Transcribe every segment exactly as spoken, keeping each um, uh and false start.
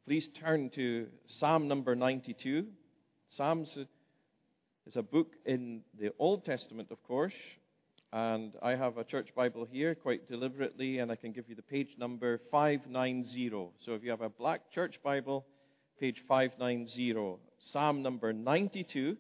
please turn to Psalm number ninety-two. Psalms is a book in the Old Testament, of course, and I have a church Bible here quite deliberately, and I can give you the page number five ninety. So if you have a black church Bible, page five ninety, Psalm number ninety-two.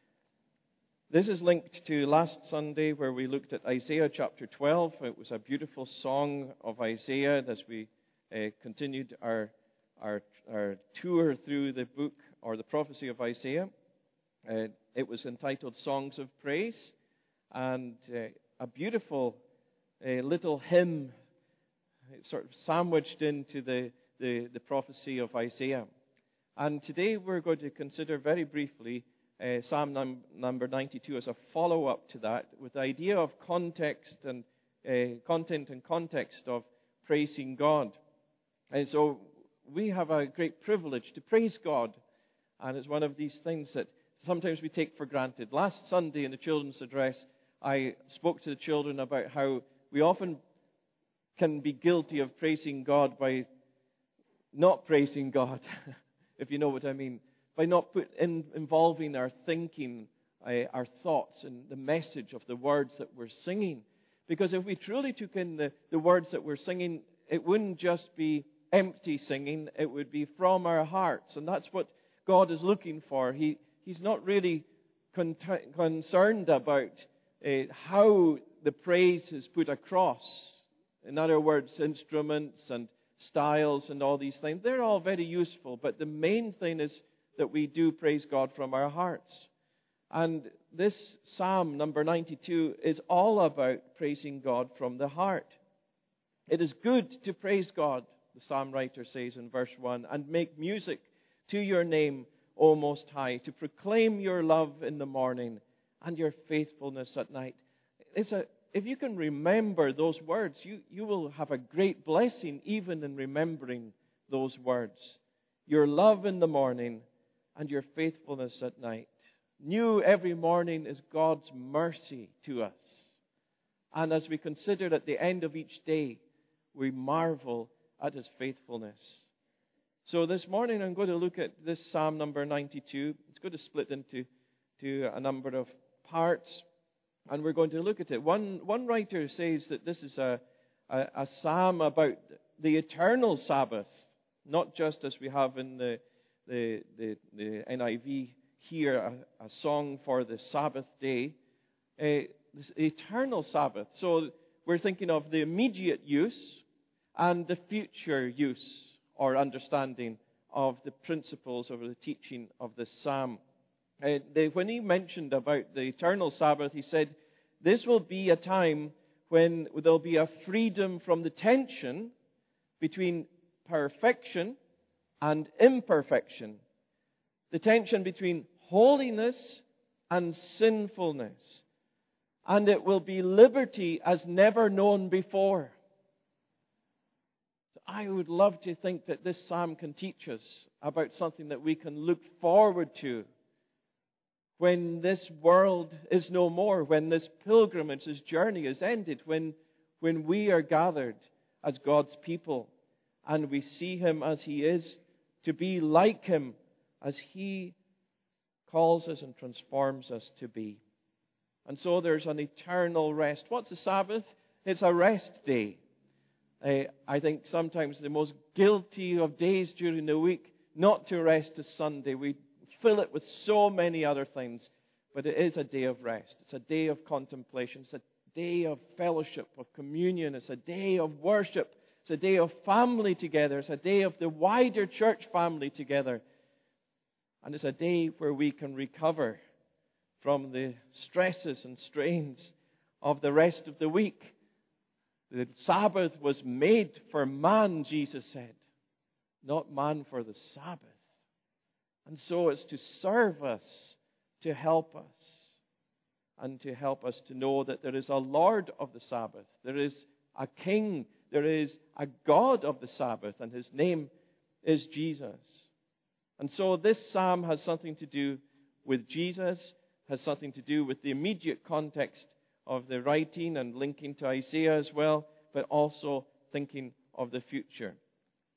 This is linked to last Sunday where we looked at Isaiah chapter twelve. It was a beautiful song of Isaiah as we uh, continued our, our, our tour through the book or the prophecy of Isaiah. Uh, it was entitled Songs of Praise, and uh, a beautiful uh, little hymn sort of sandwiched into the, the, the prophecy of Isaiah. And today we're going to consider very briefly Uh, Psalm num- number ninety-two as a follow-up to that, with the idea of context and uh, content and context of praising God. And so we have a great privilege to praise God, and it's one of these things that sometimes we take for granted. Last Sunday in the children's address, I spoke to the children about how we often can be guilty of praising God by not praising God, if you know what I mean. By not put in, involving our thinking, uh, our thoughts, and the message of the words that we're singing. Because if we truly took in the, the words that we're singing, it wouldn't just be empty singing, it would be from our hearts. And that's what God is looking for. He, he's not really con- concerned about uh, how the praise is put across. In other words, instruments and styles and all these things. They're all very useful, but the main thing is that we do praise God from our hearts. And this Psalm number ninety-two is all about praising God from the heart. It is good to praise God, the psalm writer says in verse one, and make music to your name, O Most High, to proclaim your love in the morning and your faithfulness at night. It's a, if you can remember those words, you, you will have a great blessing even in remembering those words. Your love in the morning and your faithfulness at night. New every morning is God's mercy to us. And as we consider at the end of each day, we marvel at His faithfulness. So this morning I'm going to look at this Psalm number ninety-two. It's going to split into to a number of parts, and we're going to look at it. One, one writer says that this is a, a, a psalm about the eternal Sabbath, not just as we have in the The, the, the N I V here, a, a song for the Sabbath day, uh, this eternal Sabbath. So we're thinking of the immediate use and the future use or understanding of the principles or the teaching of this psalm. Uh, they, when he mentioned about the eternal Sabbath, he said, this will be a time when there'll be a freedom from the tension between perfection and imperfection. The tension between holiness and sinfulness. And it will be liberty as never known before. So I would love to think that this psalm can teach us about something that we can look forward to when this world is no more, when this pilgrimage, this journey is ended, when, when we are gathered as God's people and we see Him as He is, to be like Him as He calls us and transforms us to be. And so there's an eternal rest. What's the Sabbath? It's a rest day. Uh, I think sometimes the most guilty of days during the week not to rest is Sunday. We fill it with so many other things. But it is a day of rest. It's a day of contemplation. It's a day of fellowship, of communion. It's a day of worship. It's a day of family together. It's a day of the wider church family together. And it's a day where we can recover from the stresses and strains of the rest of the week. The Sabbath was made for man, Jesus said, not man for the Sabbath. And so it's to serve us, to help us, and to help us to know that there is a Lord of the Sabbath. There is a King. There is a God of the Sabbath, and His name is Jesus. And so this psalm has something to do with Jesus, has something to do with the immediate context of the writing and linking to Isaiah as well, but also thinking of the future.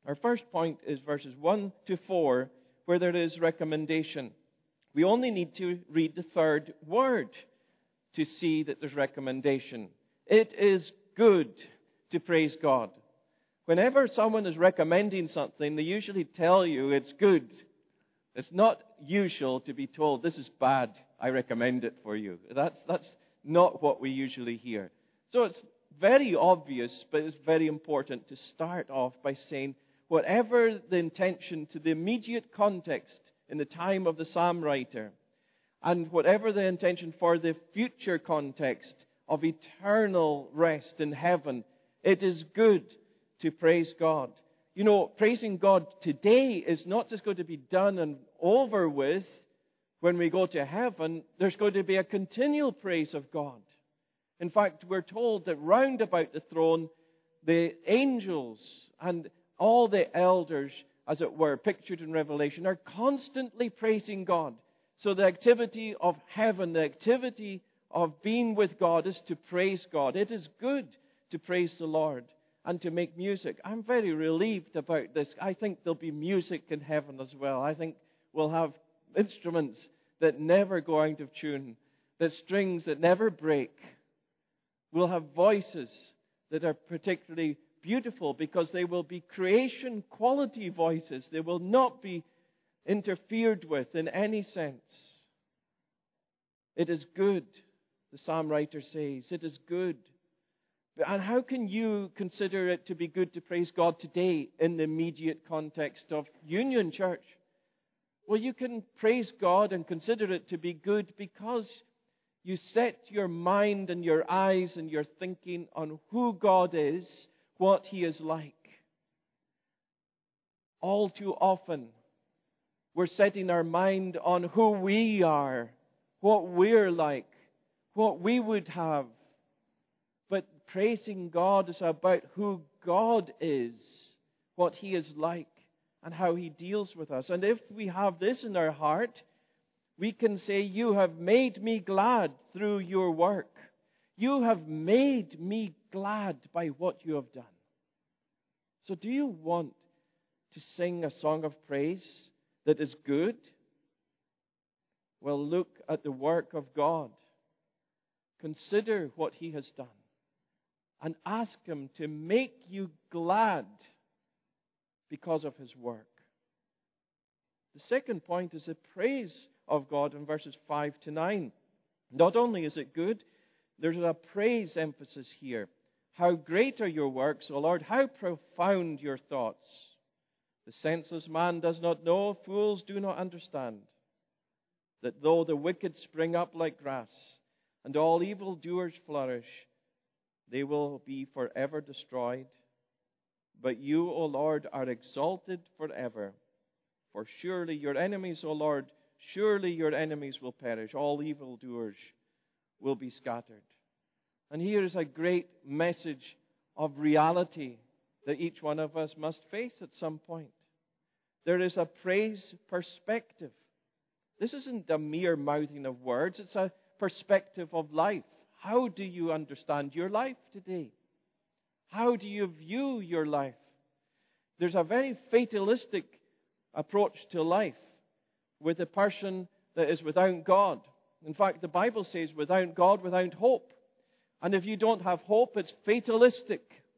Our first point is verses one to four, where there is recommendation. We only need to read the third word to see that there's recommendation. It is good to praise God. Whenever someone is recommending something, they usually tell you it's good. It's not usual to be told, this is bad, I recommend it for you. That's, that's not what we usually hear. So it's very obvious, but it's very important to start off by saying, whatever the intention to the immediate context in the time of the psalm writer, and whatever the intention for the future context of eternal rest in heaven, it is good to praise God. You know, praising God today is not just going to be done and over with when we go to heaven. There's going to be a continual praise of God. In fact, we're told that round about the throne, the angels and all the elders, as it were, pictured in Revelation, are constantly praising God. So the activity of heaven, the activity of being with God is to praise God. It is good to praise the Lord and to make music. I'm very relieved about this. I think there'll be music in heaven as well. I think we'll have instruments that never go out of tune, the strings that never break. We'll have voices that are particularly beautiful because they will be creation quality voices. They will not be interfered with in any sense. It is good, the psalm writer says. It is good. And how can you consider it to be good to praise God today in the immediate context of Union Church? Well, you can praise God and consider it to be good because you set your mind and your eyes and your thinking on who God is, what He is like. All too often, we're setting our mind on who we are, what we're like, what we would have. But praising God is about who God is, what He is like, and how He deals with us. And if we have this in our heart, we can say, you have made me glad through your work. You have made me glad by what you have done. So do you want to sing a song of praise that is good? Well, look at the work of God. Consider what He has done. And ask Him to make you glad because of His work. The second point is the praise of God in verses five to nine. Not only is it good, there's a praise emphasis here. How great are your works, O Lord, how profound your thoughts. The senseless man does not know, fools do not understand. That though the wicked spring up like grass, and all evildoers flourish, they will be forever destroyed. But you, O Lord, are exalted forever. For surely your enemies, O Lord, surely your enemies will perish. All evildoers will be scattered. And here is a great message of reality that each one of us must face at some point. There is a praise perspective. This isn't a mere mouthing of words. It's a perspective of life. How do you understand your life today? How do you view your life? There's a very fatalistic approach to life with a person that is without God. In fact, the Bible says without God, without hope. And if you don't have hope, it's fatalistic.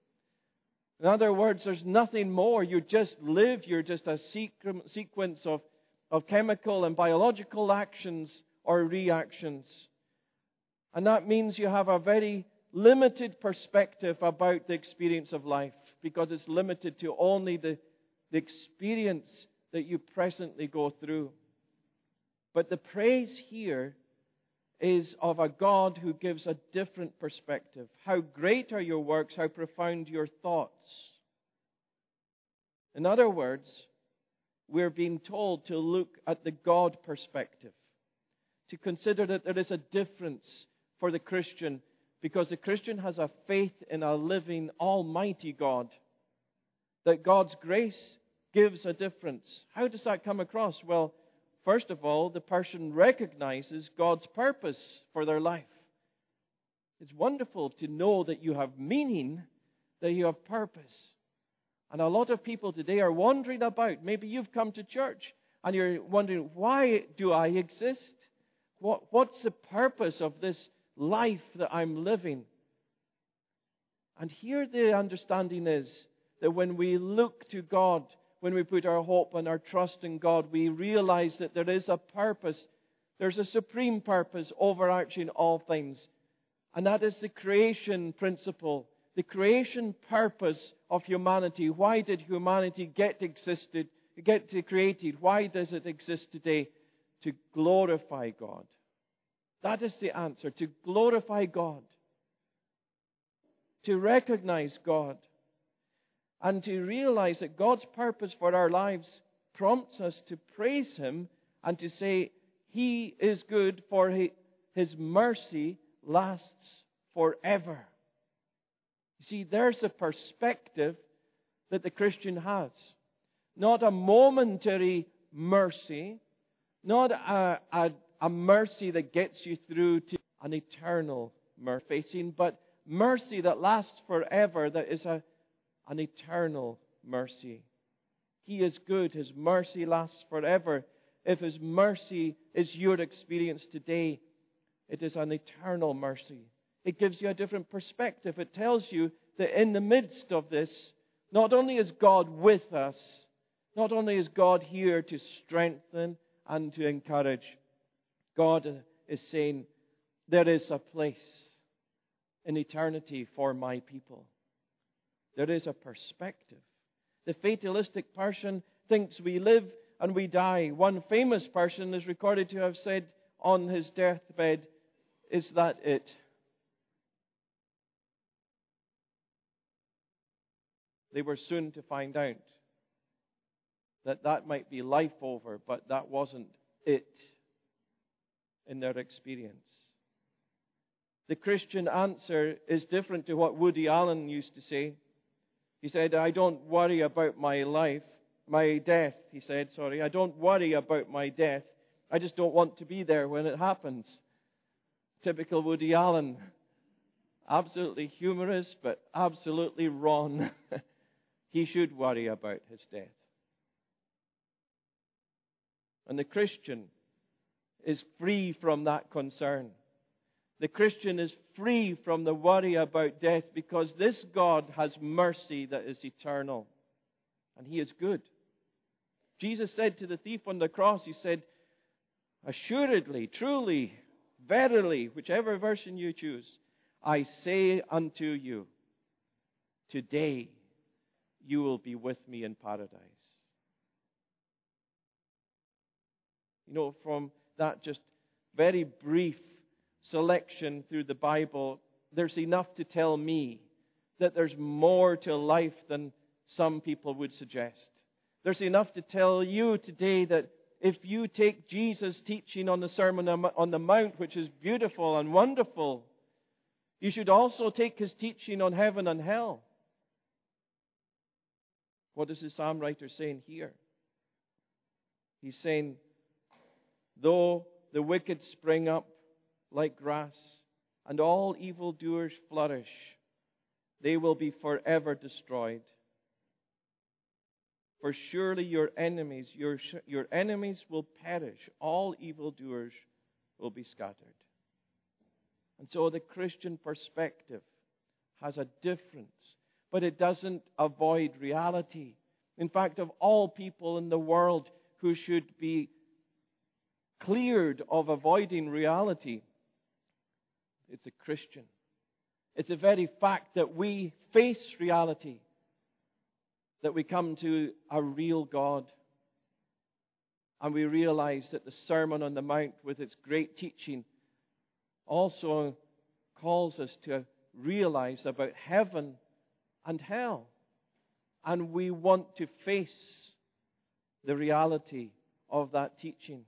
In other words, there's nothing more. You just live. You're just a sequence of, of chemical and biological actions or reactions. And that means you have a very limited perspective about the experience of life because it's limited to only the, the experience that you presently go through. But the praise here is of a God who gives a different perspective. How great are your works, how profound your thoughts. In other words, we're being told to look at the God perspective, to consider that there is a difference for the Christian, because the Christian has a faith in a living, almighty God, that God's grace gives a difference. How does that come across? Well, first of all, the person recognizes God's purpose for their life. It's wonderful to know that you have meaning, that you have purpose. And a lot of people today are wondering about, maybe you've come to church and you're wondering, why do I exist? What, what's the purpose of this life that I'm living? And here the understanding is that when we look to God, when we put our hope and our trust in God, we realize that there is a purpose. There's a supreme purpose overarching all things. And that is the creation principle, the creation purpose of humanity. Why did humanity get existed, get created? Why does it exist today? To glorify God. That is the answer, to glorify God. To recognize God. And to realize that God's purpose for our lives prompts us to praise Him and to say, He is good, for His mercy lasts forever. You see, there's a perspective that the Christian has. Not a momentary mercy, not a, a, a mercy that gets you through to an eternal mercy facing, but mercy that lasts forever, that is a, an eternal mercy. He is good. His mercy lasts forever. If His mercy is your experience today, it is an eternal mercy. It gives you a different perspective. It tells you that in the midst of this, not only is God with us, not only is God here to strengthen and to encourage, God is saying, there is a place in eternity for my people. There is a perspective. The fatalistic person thinks we live and we die. One famous person is recorded to have said on his deathbed, is that it? They were soon to find out that that might be life over, but that wasn't it in their experience. The Christian answer is different to what Woody Allen used to say. He said, I don't worry about my life, my death, he said, sorry. I don't worry about my death. I just don't want to be there when it happens. Typical Woody Allen. Absolutely humorous, but absolutely wrong. He should worry about his death. And the Christian is free from that concern. The Christian is free from the worry about death because this God has mercy that is eternal. And He is good. Jesus said to the thief on the cross, He said, assuredly, truly, verily, whichever version you choose, I say unto you, today you will be with me in paradise. You know, from that just very brief selection through the Bible, there's enough to tell me that there's more to life than some people would suggest. There's enough to tell you today that if you take Jesus' teaching on the Sermon on the Mount, which is beautiful and wonderful, you should also take His teaching on heaven and hell. What is the psalm writer saying here? He's saying, though the wicked spring up like grass, and all evildoers flourish, they will be forever destroyed. For surely your enemies, your, your enemies will perish. All evildoers will be scattered. And so the Christian perspective has a difference, but it doesn't avoid reality. In fact, of all people in the world who should be cleared of avoiding reality, it's a Christian. It's the very fact that we face reality that we come to a real God. And we realize that the Sermon on the Mount, with its great teaching, also calls us to realize about heaven and hell. And we want to face the reality of that teaching.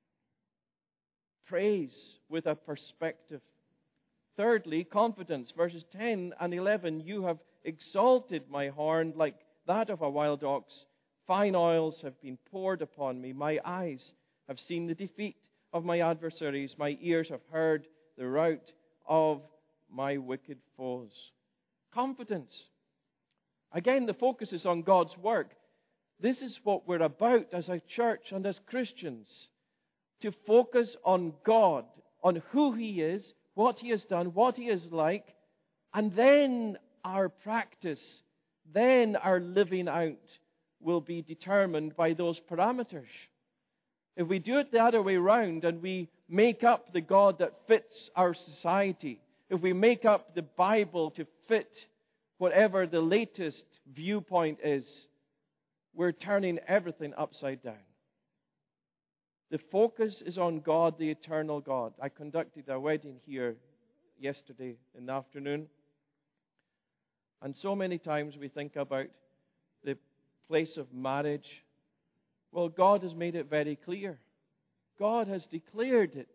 Praise with a perspective. Thirdly, confidence. Verses ten and eleven, you have exalted my horn like that of a wild ox. Fine oils have been poured upon me. My eyes have seen the defeat of my adversaries. My ears have heard the rout of my wicked foes. Confidence. Again, the focus is on God's work. This is what we're about as a church and as Christians. To focus on God, on who He is, what He has done, what He is like, and then our practice, then our living out will be determined by those parameters. If we do it the other way around and we make up the God that fits our society, if we make up the Bible to fit whatever the latest viewpoint is, we're turning everything upside down. The focus is on God, the eternal God. I conducted a wedding here yesterday in the afternoon. And so many times we think about the place of marriage. Well, God has made it very clear. God has declared it.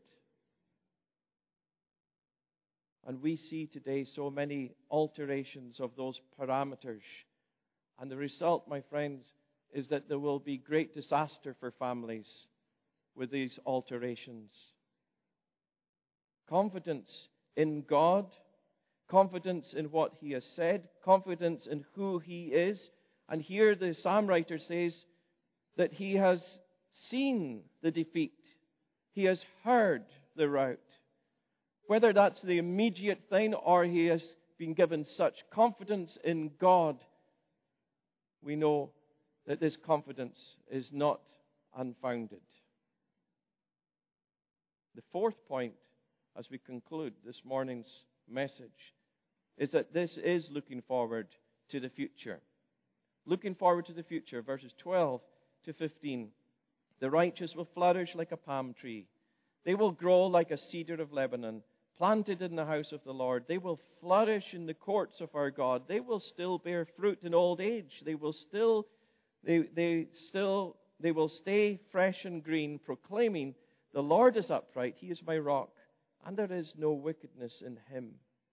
And we see today so many alterations of those parameters. And the result, my friends, is that there will be great disaster for families with these alterations. Confidence in God, confidence in what He has said, confidence in who He is. And here the psalm writer says that he has seen the defeat. He has heard the rout. Whether that's the immediate thing or he has been given such confidence in God, we know that this confidence is not unfounded. The fourth point, as we conclude this morning's message, is that this is looking forward to the future. Looking forward to the future, verses twelve to fifteen. The righteous will flourish like a palm tree. They will grow like a cedar of Lebanon, planted in the house of the Lord. They will flourish in the courts of our God. They will still bear fruit in old age. They will still, they, they still, they will stay fresh and green, proclaiming, "The Lord is upright. He is my rock, and there is no wickedness in Him."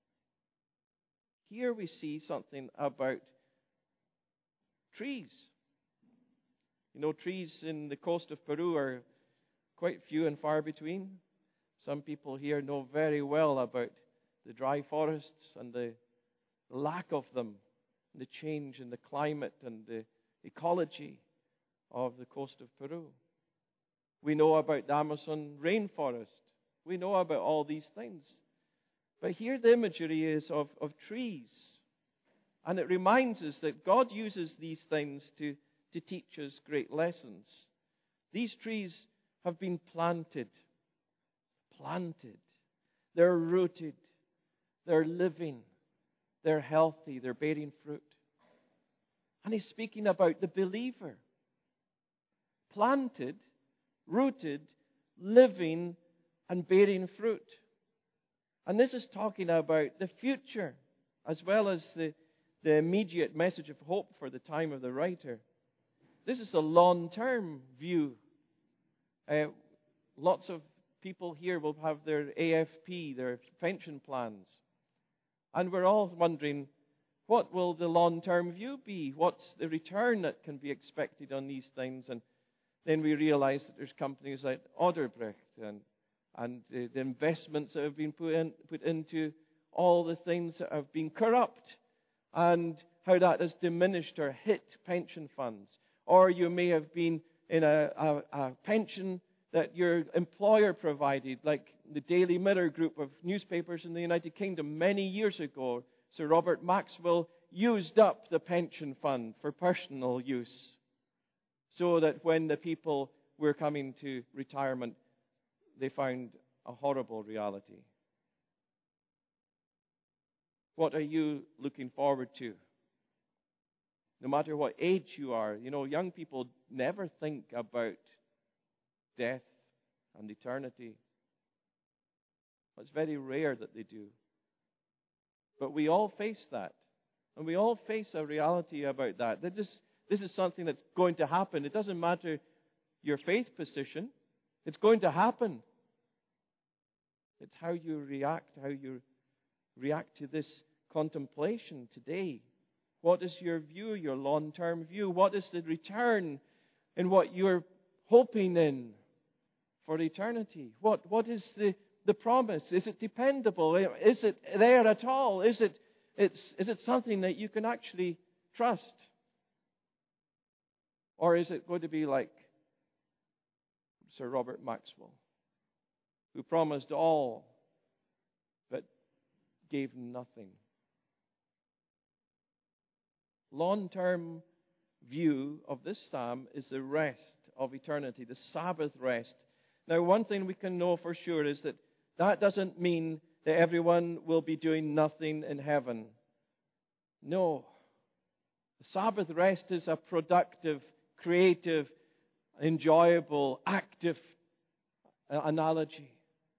Here we see something about trees. You know, trees in the coast of Peru are quite few and far between. Some people here know very well about the dry forests and the lack of them, the change in the climate and the ecology of the coast of Peru. We know about the Amazon rainforest. We know about all these things. But here the imagery is of, of trees. And it reminds us that God uses these things to, to teach us great lessons. These trees have been planted. Planted. They're rooted. They're living. They're healthy. They're bearing fruit. And He's speaking about the believer. Planted, rooted, living, and bearing fruit. And this is talking about the future, as well as the, the immediate message of hope for the time of the writer. This is a long-term view. Uh, lots of people here will have their A F P, their pension plans. And we're all wondering, what will the long-term view be? What's the return that can be expected on these things? And then we realize that there's companies like Odebrecht and, and uh, the investments that have been put, in, put into all the things that have been corrupt, and how that has diminished or hit pension funds. Or you may have been in a, a, a pension that your employer provided, like the Daily Mirror group of newspapers in the United Kingdom many years ago. Sir Robert Maxwell used up the pension fund for personal use, so that when the people were coming to retirement, they found a horrible reality. What are you looking forward to? No matter what age you are, you know, young people never think about death and eternity. It's very rare that they do. But we all face that. And we all face a reality about that. That just, this is something that's going to happen. It doesn't matter your faith position. It's going to happen. It's how you react, how you react to this contemplation today. What is your view, your long-term view? What is the return in what you're hoping in for eternity? What What is the, the promise? Is it dependable? Is it there at all? Is it, it's, is it something that you can actually trust? Or is it going to be like Sir Robert Maxwell, who promised all but gave nothing? Long-term view of this psalm is the rest of eternity, the Sabbath rest. Now, one thing we can know for sure is that that doesn't mean that everyone will be doing nothing in heaven. No. The Sabbath rest is a productive, creative, enjoyable, active analogy.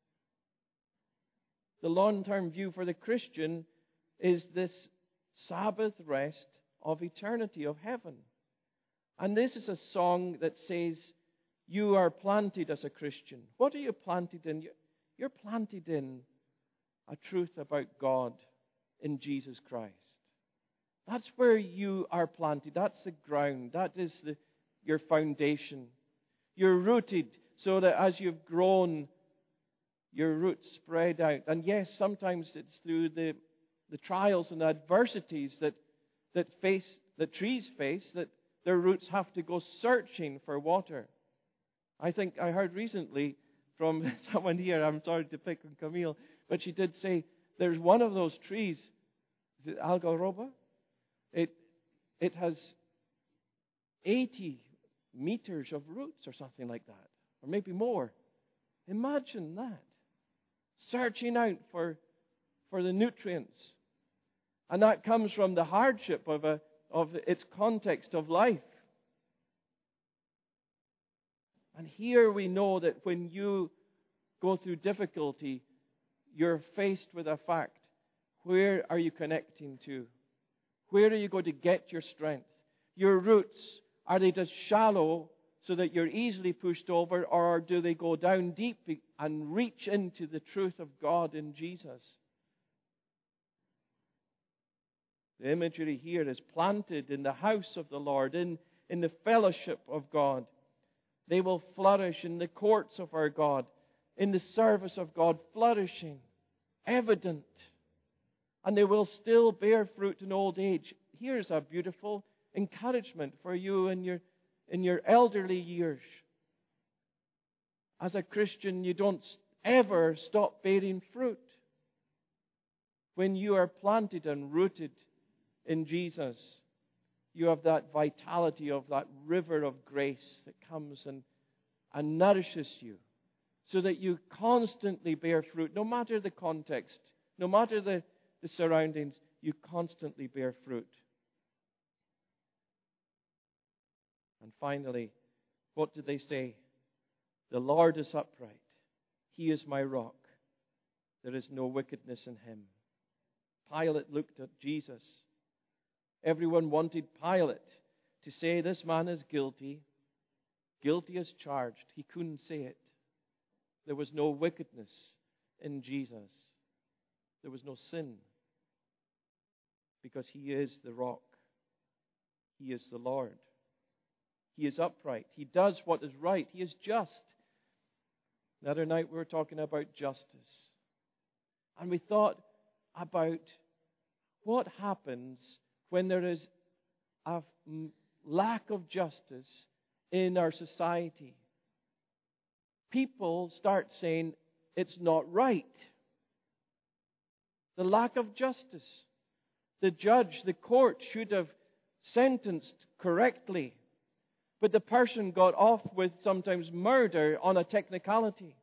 The long-term view for the Christian is this Sabbath rest of eternity, of heaven. And this is a song that says, you are planted as a Christian. What are you planted in? You're planted in a truth about God in Jesus Christ. That's where you are planted. That's the ground. That is the, your foundation. You're rooted so that as you've grown, your roots spread out. And yes, sometimes it's through the, the trials and adversities that, that, face, that trees face that their roots have to go searching for water. I think I heard recently from someone here, I'm sorry to pick on Camille, but she did say there's one of those trees, is it Algaroba? It, it has eighty meters of roots or something like that, or maybe more. Imagine that. Searching out for, for the nutrients. And that comes from the hardship of, a, of its context of life. And here we know that when you go through difficulty, you're faced with a fact. Where are you connecting to? Where are you going to get your strength? Your roots, are they just shallow so that you're easily pushed over, or do they go down deep and reach into the truth of God in Jesus? The imagery here is planted in the house of the Lord, in, in the fellowship of God. They will flourish in the courts of our God, in the service of God, flourishing, evident. And they will still bear fruit in old age. Here's a beautiful encouragement for you in your, in your elderly years. As a Christian, you don't ever stop bearing fruit. When you are planted and rooted in Jesus, you have that vitality of that river of grace that comes and, and nourishes you so that you constantly bear fruit, no matter the context, no matter the, the surroundings, you constantly bear fruit. And finally, what did they say? The Lord is upright. He is my rock. There is no wickedness in him. Pilate looked at Jesus. Everyone wanted Pilate to say this man is guilty, guilty as charged. He couldn't say it. There was no wickedness in Jesus. There was no sin, because he is the rock. He is the Lord. He is upright. He does what is right. He is just. The other night we were talking about justice. And we thought about what happens when there is a lack of justice in our society. People start saying it's not right. The lack of justice. The judge, the court should have sentenced correctly. But the person got off with sometimes murder on a technicality.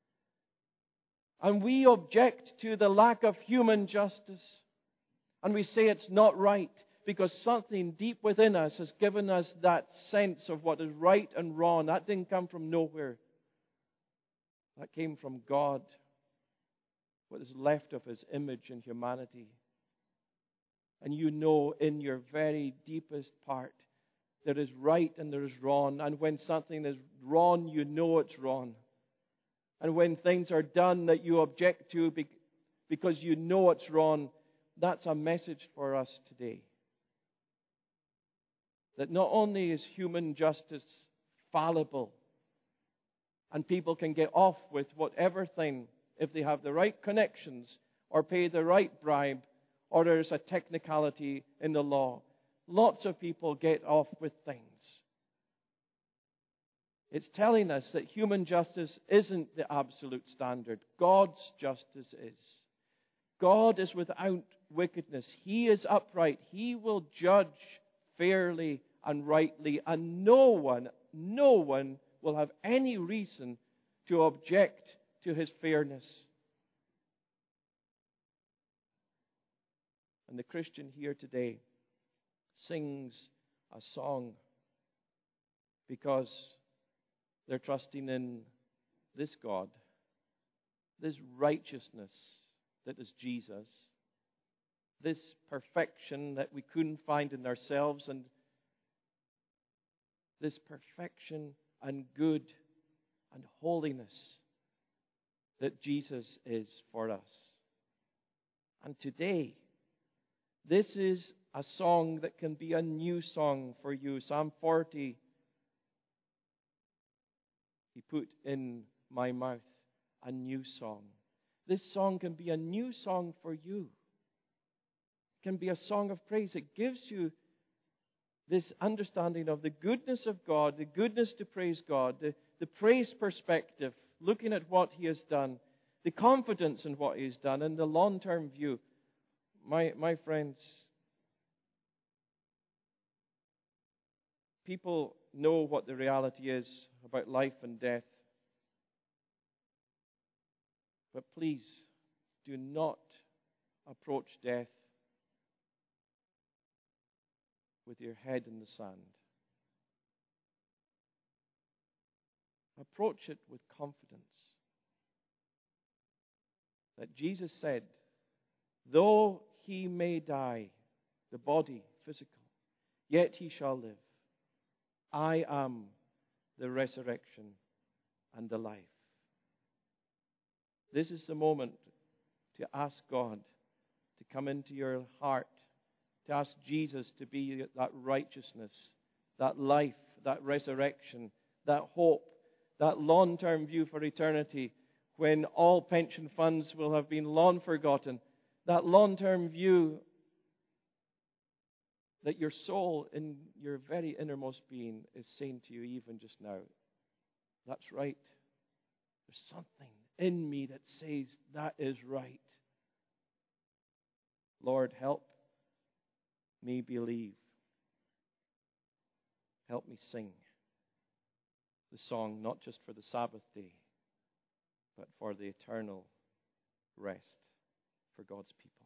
And we object to the lack of human justice. And we say it's not right because something deep within us has given us that sense of what is right and wrong. That didn't come from nowhere. That came from God. What is left of His image in humanity. And you know in your very deepest part there is right and there is wrong. And when something is wrong, you know it's wrong. And when things are done that you object to because you know it's wrong, that's a message for us today. That not only is human justice fallible, and people can get off with whatever thing if they have the right connections or pay the right bribe or there's a technicality in the law. Lots of people get off with things. It's telling us that human justice isn't the absolute standard. God's justice is. God is without wickedness. He is upright. He will judge fairly and rightly, and no one, no one will have any reason to object to His fairness. And the Christian here today sings a song because they're trusting in this God, this righteousness that is Jesus, this perfection that we couldn't find in ourselves, and this perfection and good and holiness that Jesus is for us. And today, this is a song that can be a new song for you. Psalm forty, He put in my mouth a new song. This song can be a new song for you. It can be a song of praise. It gives you this understanding of the goodness of God, the goodness to praise God, the, the praise perspective, looking at what He has done, the confidence in what He has done, and the long-term view. My, my friends, people know what the reality is about life and death. But please, do not approach death with your head in the sand. Approach it with confidence. That Jesus said, though He may die, the body, physical, yet He shall live. I am the resurrection and the life. This is the moment to ask God to come into your heart, to ask Jesus to be that righteousness, that life, that resurrection, that hope, that long-term view for eternity when all pension funds will have been long forgotten, that long-term view that your soul in your very innermost being is saying to you even just now, that's right. There's something in me that says that is right. Lord, help me believe. Help me sing the song, not just for the Sabbath day, but for the eternal rest for God's people.